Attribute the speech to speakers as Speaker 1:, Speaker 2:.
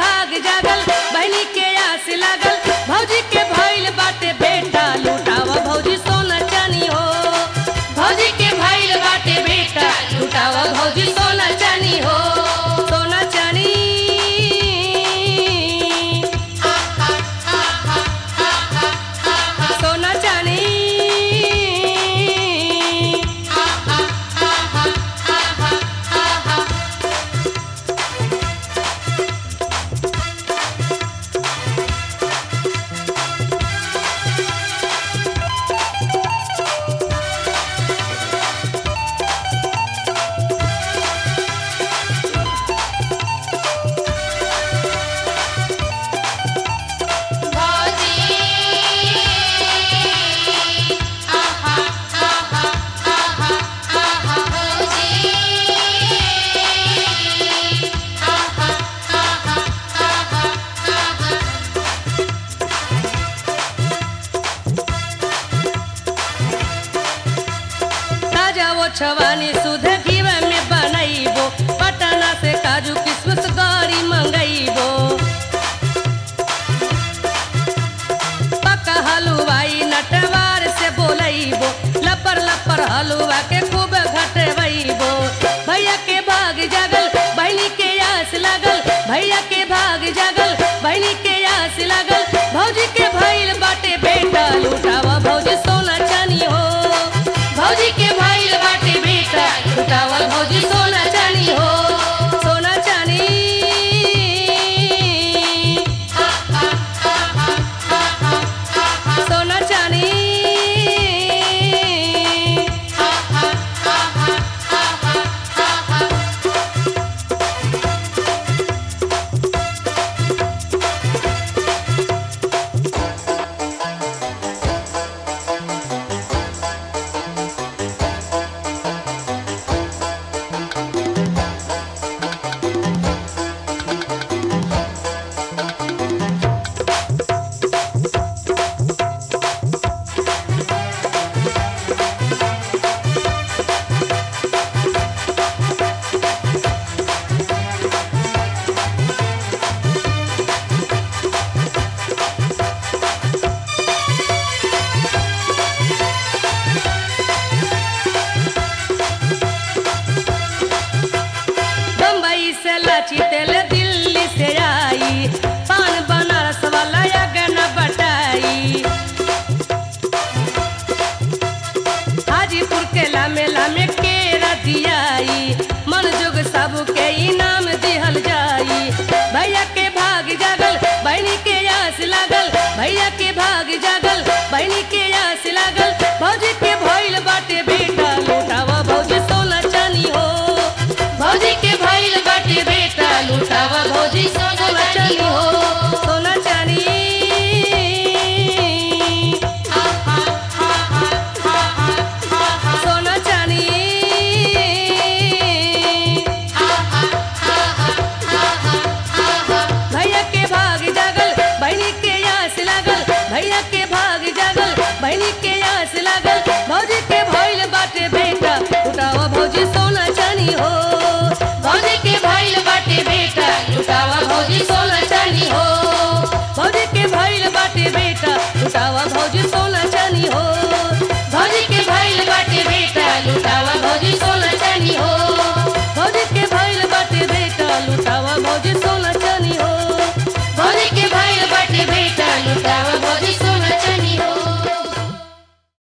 Speaker 1: भाग जागल बहनी के आस लागल भौजी के भइल बाटे बेटा लुटावा भौजी सोना चानी हो भौजी के भइल बाटे बेटा लुटावा भौजी सोना चानी हो सोना चानी सोना चानी छवानी सुध घीव में बनैबो पटना से काजू किशमिश गौरी मंगैबो पक्का हलवाई नटवार से बोलैबो लपर लपर हलवा के खूब घटवैबो भैया के भाग जागल बहनी के आस लागल भैया के भाग जागल बहनी के आस लागल भौजी के भइल बाटे बेटा लुटावा भौजी सोना चानी हो भौजी के भइल बाटे बेटा लुटावा भौजी